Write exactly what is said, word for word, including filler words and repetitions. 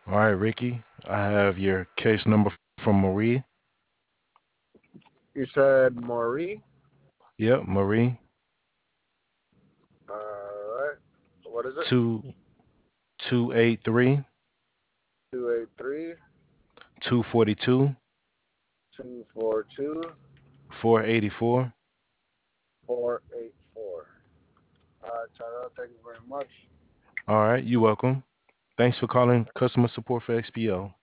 All right, Ricky, I have your case number from Marie. You said Marie. Yep, Marie, All right. What is it? two two eight three Two eight three two forty two two four two four eighty four. four eight four. All right, Tyrell. Thank you very much. All right, you're welcome. Thanks for calling customer support for X P O.